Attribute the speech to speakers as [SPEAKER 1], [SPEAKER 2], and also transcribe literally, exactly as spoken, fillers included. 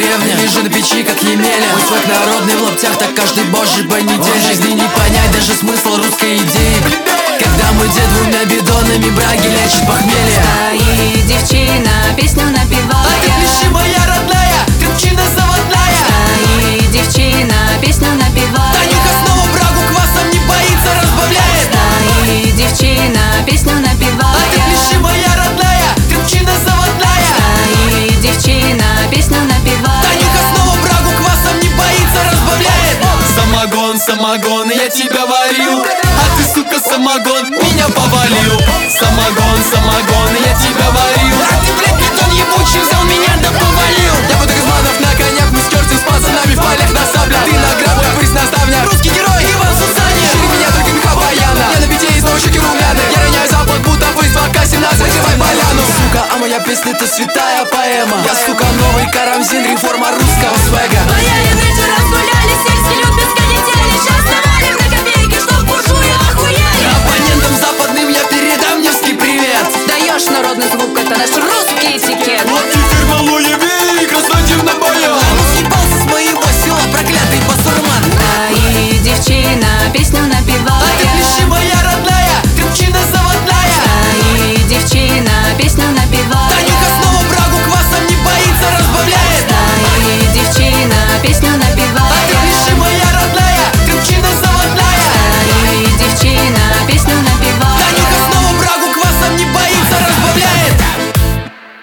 [SPEAKER 1] деревне, вижу на печи, как Емеля. Мой свой народный в лаптях, так каждый божий понедельник. В жизни не понять даже смысл русской идеи, когда мой дед двумя бидонами браги лечит похмелье.
[SPEAKER 2] Стоит девчина, песню напевая.
[SPEAKER 1] А ты пиши, моя родная, крепчина заводная.
[SPEAKER 2] Стоит девчина, песню напевая.
[SPEAKER 1] Танюха снова брагу квасом не боится, разбавляет.
[SPEAKER 2] Стоит девчина, песню напевая.
[SPEAKER 1] А ты пиши, моя родная, крепчина заводная.
[SPEAKER 2] Стоит девчина, песню напевая.
[SPEAKER 1] Танюха снова брагу квасом не боится, разбавляет. Самогон, самогон, я тебя варил, а ты, сука, самогон, меня повалил. Самогон, самогон, я тебя варил, а ты, блядь, бетон ебучий взял меня да повалил. Я буду Газманов на конях, мы с Кёртис с пацанами в полях на саблях. Ты на грабах, пырс наставня, русский герой Иван Сусанин. Шире меня только меха баяна, я на бите и снова щеки румяны. Я роняю запад, будто высь, пока семнадцать, закрывай поляну. Сука, а моя песня это святая поэма. Я, сука, новый Карамзин, реформа русского свега.